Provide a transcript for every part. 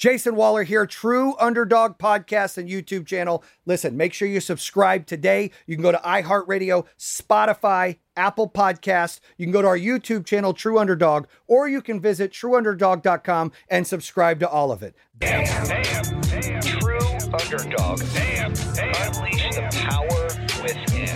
Jason Waller here, True Underdog Podcast and YouTube channel. Listen, make sure you subscribe today. You can go to iHeartRadio, Spotify, Apple Podcast. You can go to our YouTube channel, True Underdog, or you can visit trueunderdog.com and subscribe to all of it. Damn. True Underdog. Unleash the power within.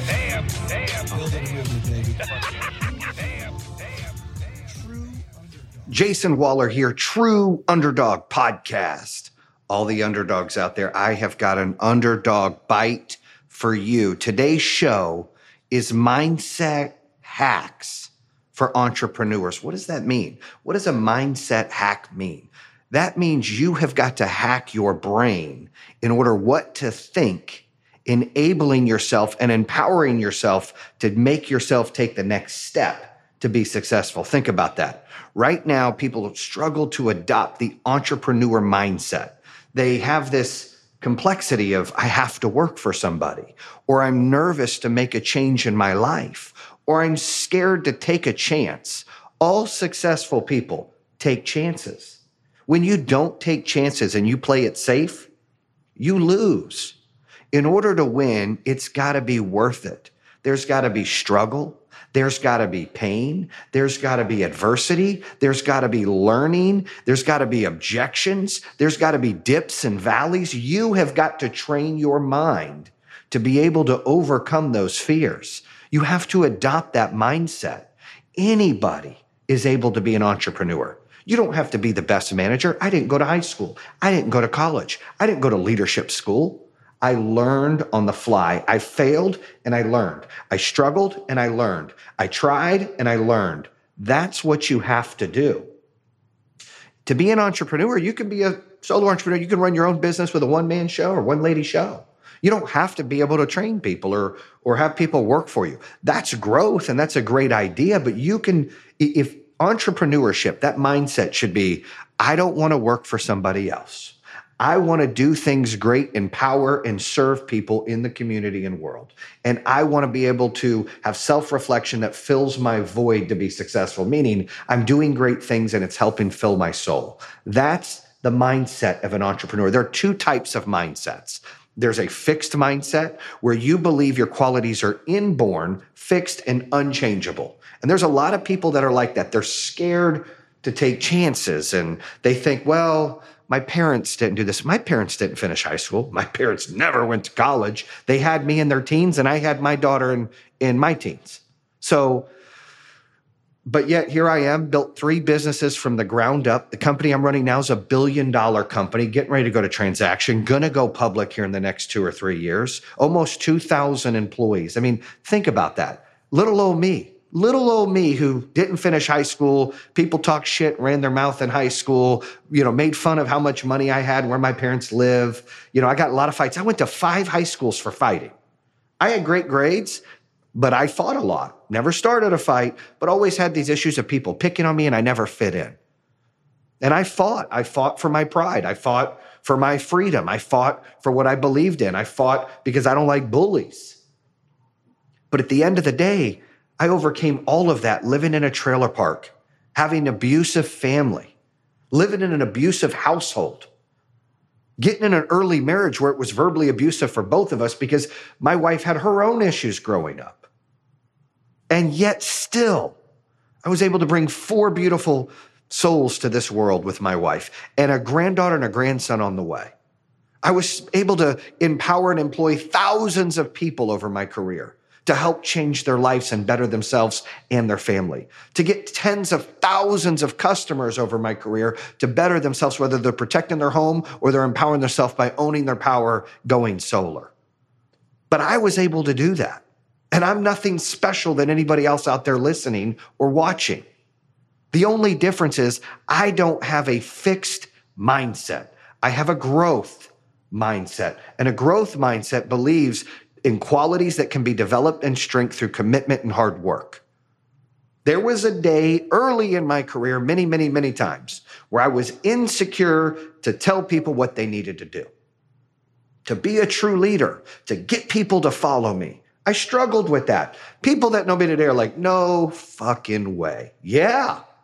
Jason Waller here, True Underdog Podcast. All the underdogs out there, I have got an underdog bite for you. Today's show is mindset hacks for entrepreneurs. What does that mean? What does a mindset hack mean? That means you have got to hack your brain in order what to think, enabling yourself and empowering yourself to make yourself take the next step to be successful. Think about that. Right now, people struggle to adopt the entrepreneur mindset. They have this complexity of, I have to work for somebody, or I'm nervous to make a change in my life, or I'm scared to take a chance. All successful people take chances. When you don't take chances and you play it safe, you lose. In order to win, it's got to be worth it. There's got to be struggle. There's got to be pain. There's got to be adversity. There's got to be learning. There's got to be objections. There's got to be dips and valleys. You have got to train your mind to be able to overcome those fears. You have to adopt that mindset. Anybody is able to be an entrepreneur. You don't have to be the best manager. I didn't go to high school. I didn't go to college. I didn't go to leadership school. I learned on the fly. I failed and I learned. I struggled and I learned. I tried and I learned. That's what you have to do. To be an entrepreneur, you can be a solo entrepreneur. You can run your own business with a one-man show or one-lady show. You don't have to be able to train people or have people work for you. That's growth and that's a great idea, but you can, if entrepreneurship, that mindset should be, I don't want to work for somebody else. I want to do things great, empower, and serve people in the community and world. And I want to be able to have self-reflection that fills my void to be successful, meaning I'm doing great things and it's helping fill my soul. That's the mindset of an entrepreneur. There are two types of mindsets. There's a fixed mindset where you believe your qualities are inborn, fixed, and unchangeable. And there's a lot of people that are like that. They're scared to take chances and they think, well, my parents didn't do this. My parents didn't finish high school. My parents never went to college. They had me in their teens and I had my daughter in my teens. So, but yet here I am, built 3 businesses from the ground up. The company I'm running now is $1 billion company, getting ready to go to transaction, gonna go public here in the next 2 or 3 years, almost 2,000 employees. I mean, think about that. Little old me who didn't finish high school, people talk shit, ran their mouth in high school, made fun of how much money I had, where my parents live. I got a lot of fights. I went to 5 high schools for fighting. I had great grades, but I fought a lot. Never started a fight, but always had these issues of people picking on me and I never fit in. And I fought. I fought for my pride. I fought for my freedom. I fought for what I believed in. I fought because I don't like bullies. But at the end of the day, I overcame all of that living in a trailer park, having an abusive family, living in an abusive household, getting in an early marriage where it was verbally abusive for both of us because my wife had her own issues growing up. And yet still, I was able to bring 4 beautiful souls to this world with my wife and a granddaughter and a grandson on the way. I was able to empower and employ thousands of people over my career to help change their lives and better themselves and their family, to get tens of thousands of customers over my career to better themselves, whether they're protecting their home or they're empowering themselves by owning their power, going solar. But I was able to do that. And I'm nothing special than anybody else out there listening or watching. The only difference is I don't have a fixed mindset. I have a growth mindset. And a growth mindset believes in qualities that can be developed and strength through commitment and hard work. There was a day early in my career, many times, where I was insecure to tell people what they needed to do, to be a true leader, to get people to follow me. I struggled with that. People that know me today are like, no fucking way. Yeah.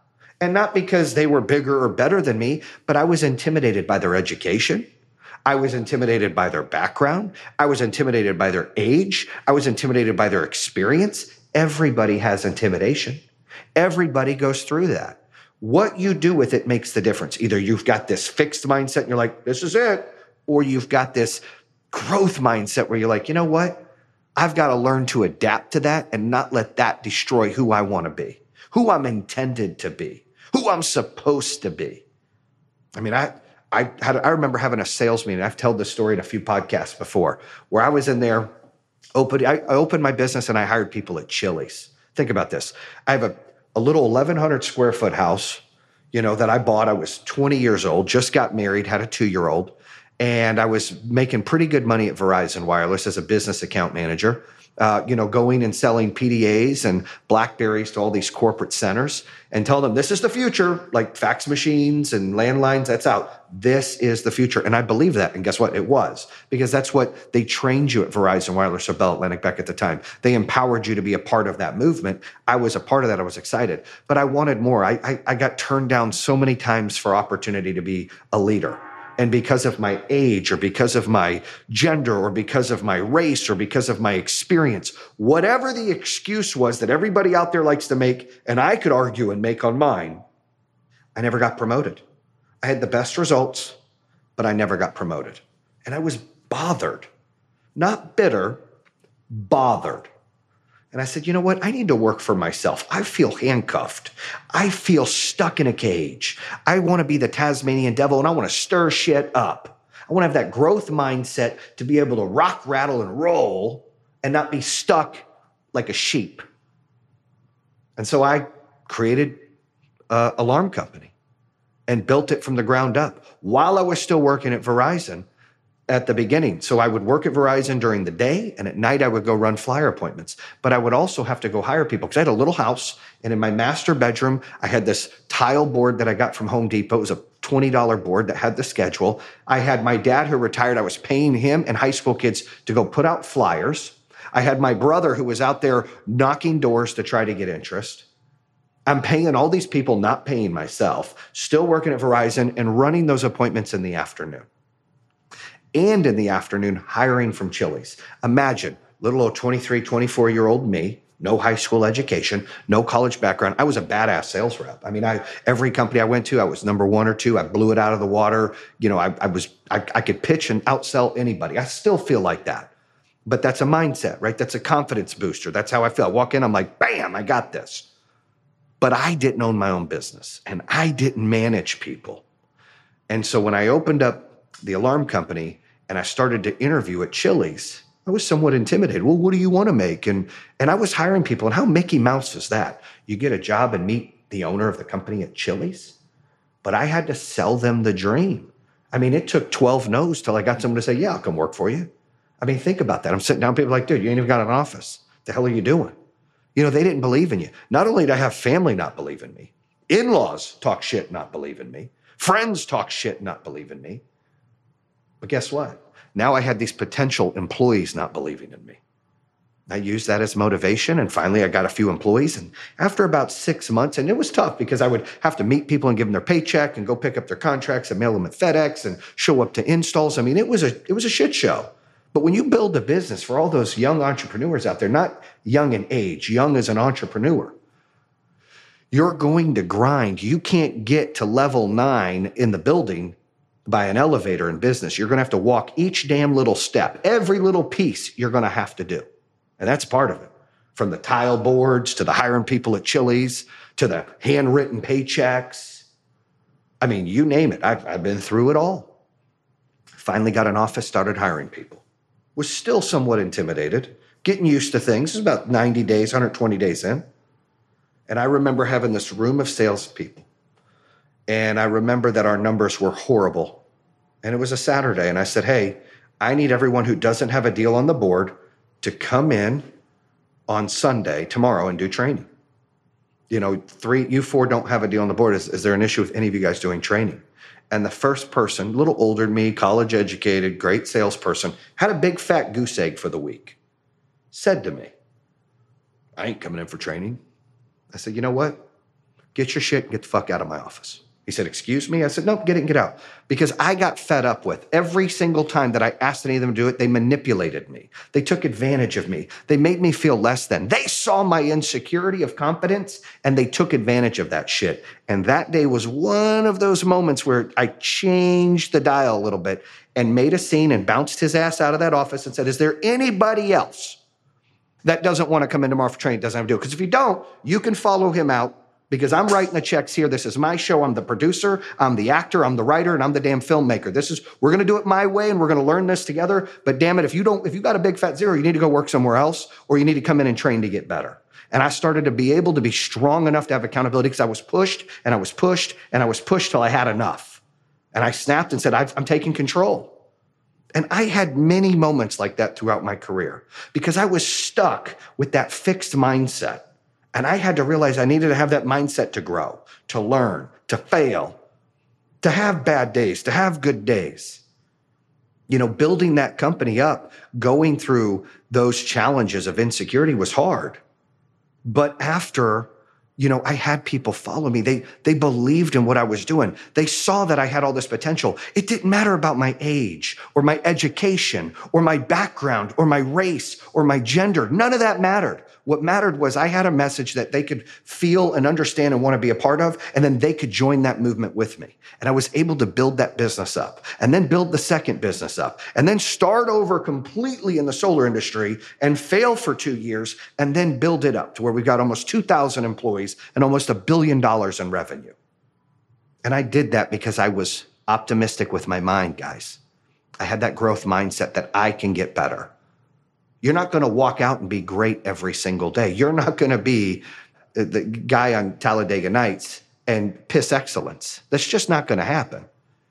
And not because they were bigger or better than me, but I was intimidated by their education. I was intimidated by their background. I was intimidated by their age. I was intimidated by their experience. Everybody has intimidation. Everybody goes through that. What you do with it makes the difference. Either you've got this fixed mindset and you're like, this is it, or you've got this growth mindset where you're like, you know what? I've got to learn to adapt to that and not let that destroy who I want to be, who I'm intended to be, who I'm supposed to be. I mean, I remember having a sales meeting. I've told this story in a few podcasts before, where I was in there, I opened my business and I hired people at Chili's. Think about this. I have a little 1,100 square foot house, that I bought. I was 20 years old, just got married, had a 2-year-old, and I was making pretty good money at Verizon Wireless as a business account manager. Going and selling PDAs and BlackBerries to all these corporate centers and tell them this is the future, like fax machines and landlines, that's out. This is the future. And I believe that. And guess what? It was, because that's what they trained you at Verizon Wireless or Bell Atlantic back at the time. They empowered you to be a part of that movement. I was a part of that. I was excited, but I wanted more. I got turned down so many times for opportunity to be a leader. And because of my age or because of my gender or because of my race or because of my experience, whatever the excuse was that everybody out there likes to make, and I could argue and make on mine, I never got promoted. I had the best results, but I never got promoted. And I was bothered, not bitter, bothered. And I said, you know what? I need to work for myself. I feel handcuffed. I feel stuck in a cage. I want to be the Tasmanian devil and I want to stir shit up. I want to have that growth mindset to be able to rock, rattle, and roll and not be stuck like a sheep. And so I created an alarm company and built it from the ground up while I was still working at Verizon at the beginning. So I would work at Verizon during the day, and at night I would go run flyer appointments. But I would also have to go hire people because I had a little house, and in my master bedroom, I had this tile board that I got from Home Depot. It was a $20 board that had the schedule. I had my dad who retired. I was paying him and high school kids to go put out flyers. I had my brother who was out there knocking doors to try to get interest. I'm paying all these people, not paying myself, still working at Verizon and running those appointments in the afternoon. And in the afternoon, hiring from Chili's. Imagine little old 23, 24-year-old me, no high school education, no college background. I was a badass sales rep. I mean, every company I went to, I was number 1 or 2. I blew it out of the water. I could pitch and outsell anybody. I still feel like that. But that's a mindset, right? That's a confidence booster. That's how I feel. I walk in, I'm like, bam, I got this. But I didn't own my own business and I didn't manage people. And so when I opened up the alarm company, and I started to interview at Chili's, I was somewhat intimidated. Well, what do you want to make? And I was hiring people. And how Mickey Mouse is that? You get a job and meet the owner of the company at Chili's? But I had to sell them the dream. I mean, it took 12 no's till I got someone to say, yeah, I'll come work for you. I mean, think about that. I'm sitting down, people are like, dude, you ain't even got an office. The hell are you doing? They didn't believe in you. Not only did I have family not believe in me, in-laws talk shit, not believe in me. Friends talk shit, not believe in me. But guess what? Now I had these potential employees not believing in me. I used that as motivation, and finally I got a few employees. And after about 6 months, and it was tough because I would have to meet people and give them their paycheck and go pick up their contracts and mail them at FedEx and show up to installs. I mean, it was a shit show. But when you build a business, for all those young entrepreneurs out there, not young in age, young as an entrepreneur, you're going to grind. You can't get to level 9 in the building by an elevator in business. You're going to have to walk each damn little step. Every little piece you're going to have to do. And that's part of it. From the tile boards to the hiring people at Chili's to the handwritten paychecks. I mean, you name it. I've been through it all. Finally got an office, started hiring people. Was still somewhat intimidated, getting used to things. It was about 90 days, 120 days in. And I remember having this room of salespeople. And I remember that our numbers were horrible. And it was a Saturday. And I said, hey, I need everyone who doesn't have a deal on the board to come in on Sunday, tomorrow, and do training. You 4 don't have a deal on the board. Is there an issue with any of you guys doing training? And the first person, a little older than me, college educated, great salesperson, had a big fat goose egg for the week. Said to me, I ain't coming in for training. I said, you know what? get your shit and get the fuck out of my office. He said, excuse me? I said, nope, get it and get out. Because I got fed up with every single time that I asked any of them to do it, they manipulated me. They took advantage of me. They made me feel less than. They saw my insecurity of competence and they took advantage of that shit. And that day was one of those moments where I changed the dial a little bit and made a scene and bounced his ass out of that office and said, is there anybody else that doesn't want to come in tomorrow for training, doesn't have to do it? Because if you don't, you can follow him out. Because I'm writing the checks here. This is my show. I'm the producer, I'm the actor, I'm the writer, and I'm the damn filmmaker. We're going to do it my way and we're going to learn this together. But damn it, if you got a big fat zero, you need to go work somewhere else or you need to come in and train to get better. And I started to be able to be strong enough to have accountability because I was pushed and I was pushed and I was pushed till I had enough. And I snapped and said, I'm taking control. And I had many moments like that throughout my career because I was stuck with that fixed mindset. And I had to realize I needed to have that mindset to grow, to learn, to fail, to have bad days, to have good days. You know, building that company up, going through those challenges of insecurity was hard. But after, you know, I had people follow me. They believed in what I was doing. They saw that I had all this potential. It didn't matter about my age or my education or my background or my race or my gender. None of that mattered. What mattered was I had a message that they could feel and understand and want to be a part of, and then they could join that movement with me. And I was able to build that business up and then build the second business up and then start over completely in the solar industry and fail for 2 years and then build it up to where we got almost 2,000 employees and almost $1 billion in revenue. And I did that because I was optimistic with my mind, guys. I had that growth mindset that I can get better. You're not going to walk out and be great every single day. You're not going to be the guy on Talladega Nights and piss excellence. That's just not going to happen.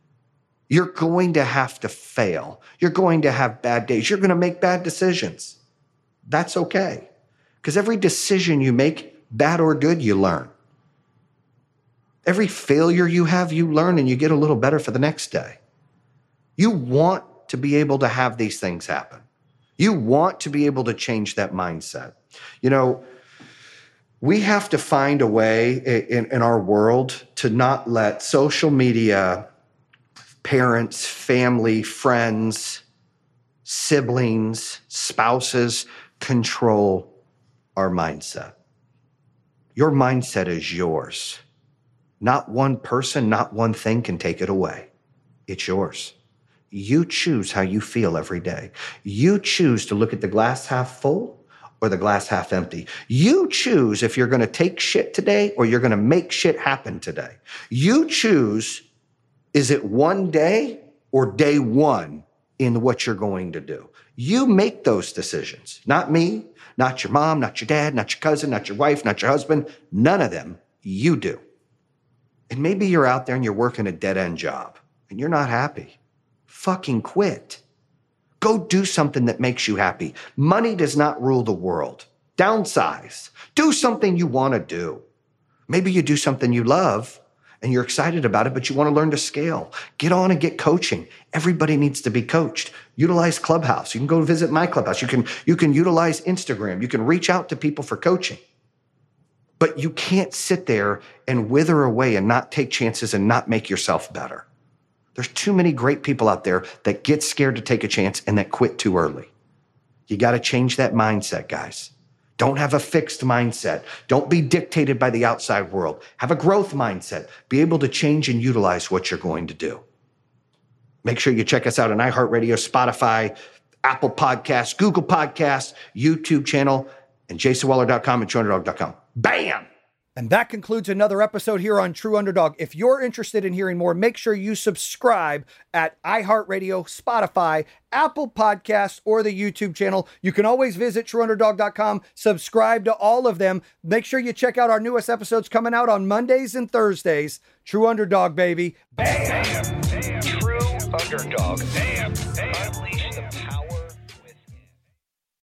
You're going to have to fail. You're going to have bad days. You're going to make bad decisions. That's okay. Because every decision you make, bad or good, you learn. Every failure you have, you learn and you get a little better for the next day. You want to be able to have these things happen. You want to be able to change that mindset. You know, we have to find a way in our world to not let social media, parents, family, friends, siblings, spouses control our mindset. Your mindset is yours. Not one person, not one thing can take it away. It's yours. You choose how you feel every day. You choose to look at the glass half full or the glass half empty. You choose if you're going to take shit today or you're going to make shit happen today. You choose, is it one day or day one in what you're going to do? You make those decisions. Not me, not your mom, not your dad, not your cousin, not your wife, not your husband. None of them. You do. And maybe you're out there and you're working a dead-end job and you're not happy. Fucking quit. Go do something that makes you happy. Money does not rule the world. Downsize. Do something you want to do. Maybe you do something you love and you're excited about it, but you want to learn to scale. Get on and get coaching. Everybody needs to be coached. Utilize Clubhouse. You can go visit my Clubhouse. You can utilize Instagram. You can reach out to people for coaching. But you can't sit there and wither away and not take chances and not make yourself better. There's too many great people out there that get scared to take a chance and that quit too early. You got to change that mindset, guys. Don't have a fixed mindset. Don't be dictated by the outside world. Have a growth mindset. Be able to change and utilize what you're going to do. Make sure you check us out on iHeartRadio, Spotify, Apple Podcasts, Google Podcasts, YouTube channel, and jasonweller.com and TrueUnderdog.com. Bam! And that concludes another episode here on True Underdog. If you're interested in hearing more, make sure you subscribe at iHeartRadio, Spotify, Apple Podcasts, or the YouTube channel. You can always visit TrueUnderdog.com, subscribe to all of them. Make sure you check out our newest episodes coming out on Mondays and Thursdays. True Underdog, baby. Bam! True Underdog. Unleash the power.